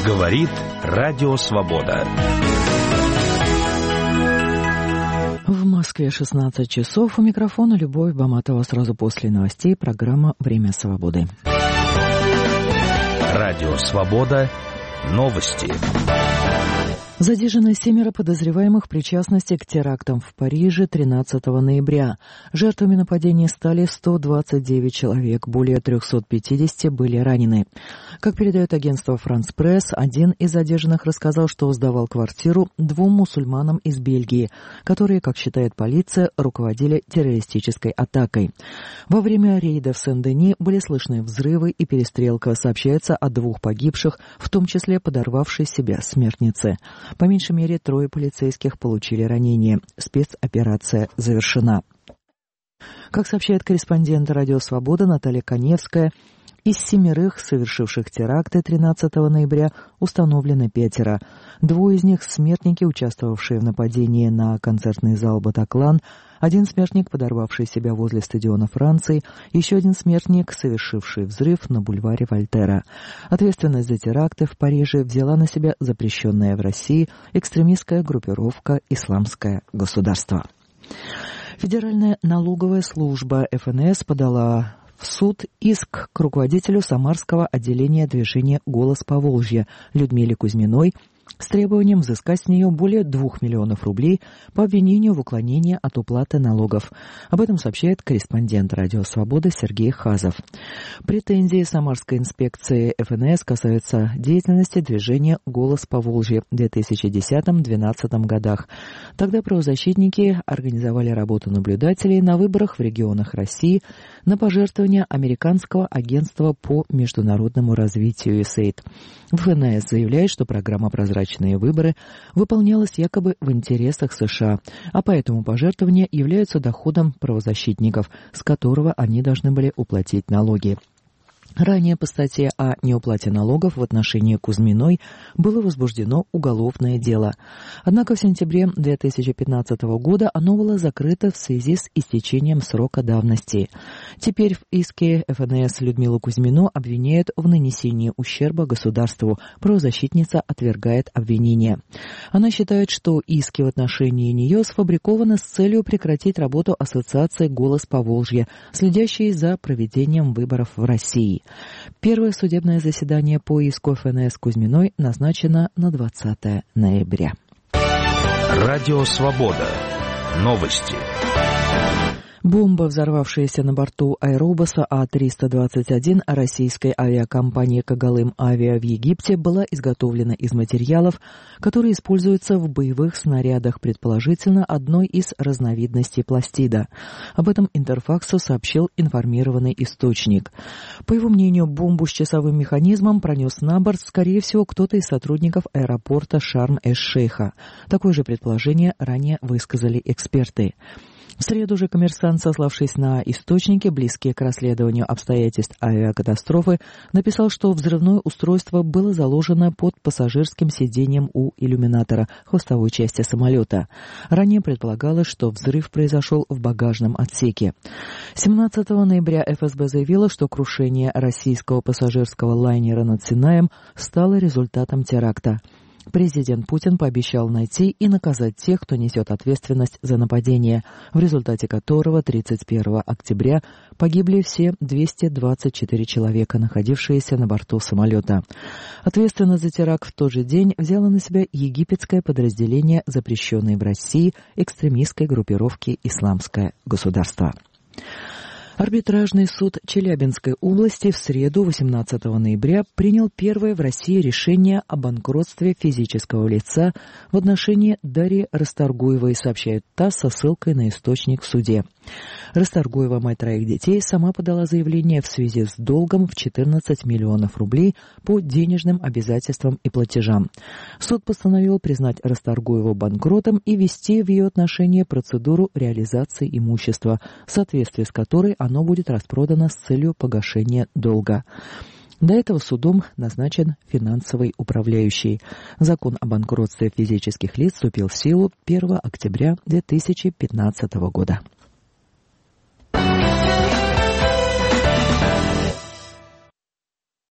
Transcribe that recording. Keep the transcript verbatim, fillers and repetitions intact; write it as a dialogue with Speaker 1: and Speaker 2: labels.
Speaker 1: Говорит Радио Свобода.
Speaker 2: В Москве шестнадцать часов. У микрофона Любовь Баматова. Сразу после новостей программа «Время свободы».
Speaker 1: Радио Свобода. Новости.
Speaker 2: Задержаны семеро подозреваемых в причастности к терактам в Париже тринадцатого ноября. Жертвами нападения стали сто двадцать девять человек, более триста пятьдесят были ранены. Как передает агентство «Франс Пресс», один из задержанных рассказал, что сдавал квартиру двум мусульманам из Бельгии, которые, как считает полиция, руководили террористической атакой. Во время рейда в Сен-Дени были слышны взрывы и перестрелка. Сообщается о двух погибших, в том числе подорвавшей себя смертнице. По меньшей мере, трое полицейских получили ранения. Спецоперация завершена. Как сообщает корреспондент «Радио Свобода» Наталья Коневская, из семерых, совершивших теракты тринадцатого ноября, установлено пятеро. Двое из них — смертники, участвовавшие в нападении на концертный зал «Батаклан», один смертник, подорвавший себя возле стадиона Франции, еще один смертник, совершивший взрыв на бульваре Вольтера. Ответственность за теракты в Париже взяла на себя запрещенная в России экстремистская группировка «Исламское государство». Федеральная налоговая служба эф эн эс подала в суд иск к руководителю Самарского отделения движения «Голос Поволжья» Людмиле Кузьминой с требованием взыскать с нее более двух миллионов рублей по обвинению в уклонении от уплаты налогов. Об этом сообщает корреспондент «Радио Свобода» Сергей Хазов. Претензии Самарской инспекции эф эн эс касаются деятельности движения «Голос Поволжья» в две тысячи десятом — две тысячи двенадцатом годах. Тогда правозащитники организовали работу наблюдателей на выборах в регионах России на пожертвования Американского агентства по международному развитию ю эс эй ай ди. эф эн эс заявляет, что программа «Прозрачные выборы» выполнялась якобы в интересах США, а поэтому пожертвования являются доходом правозащитников, с которого они должны были уплатить налоги. Ранее по статье о неуплате налогов в отношении Кузьминой было возбуждено уголовное дело. Однако в сентябре две тысячи пятнадцатого года оно было закрыто в связи с истечением срока давности. Теперь в иске эф эн эс Людмилу Кузьмину обвиняют в нанесении ущерба государству. Правозащитница отвергает обвинение. Она считает, что иски в отношении нее сфабрикованы с целью прекратить работу ассоциации «Голос Поволжья», следящей за проведением выборов в России. Первое судебное заседание по иску эф эн эс Кузьминой назначено на двадцатое ноября.
Speaker 1: Радио Свобода. Новости.
Speaker 2: Бомба, взорвавшаяся на борту аэробуса А триста двадцать один российской авиакомпании «Когалым Авиа» в Египте, была изготовлена из материалов, которые используются в боевых снарядах, предположительно одной из разновидностей пластида. Об этом Интерфаксу сообщил информированный источник. По его мнению, бомбу с часовым механизмом пронес на борт, скорее всего, кто-то из сотрудников аэропорта Шарм-эш-Шейха. Такое же предположение ранее высказали эксперты. В среду же «Коммерсант», сославшись на источники, близкие к расследованию обстоятельств авиакатастрофы, написал, что взрывное устройство было заложено под пассажирским сиденьем у иллюминатора хвостовой части самолета. Ранее предполагалось, что взрыв произошел в багажном отсеке. семнадцатого ноября эф эс бэ заявила, что крушение российского пассажирского лайнера над Синаем стало результатом теракта. Президент Путин пообещал найти и наказать тех, кто несет ответственность за нападение, в результате которого тридцать первого октября погибли все двести двадцать четыре человека, находившиеся на борту самолета. Ответственность за теракт в тот же день взяло на себя египетское подразделение запрещенной в России экстремистской группировки «Исламское государство». Арбитражный суд Челябинской области в среду, восемнадцатого ноября, принял первое в России решение о банкротстве физического лица в отношении Дарьи Расторгуевой, сообщает ТАСС со ссылкой на источник в суде. Расторгуева, мать троих детей, сама подала заявление в связи с долгом в четырнадцать миллионов рублей по денежным обязательствам и платежам. Суд постановил признать Расторгуеву банкротом и вести в ее отношении процедуру реализации имущества, в соответствии с которой оно будет распродано с целью погашения долга. До этого судом назначен финансовый управляющий. Закон о банкротстве физических лиц вступил в силу первого октября две тысячи пятнадцатого года.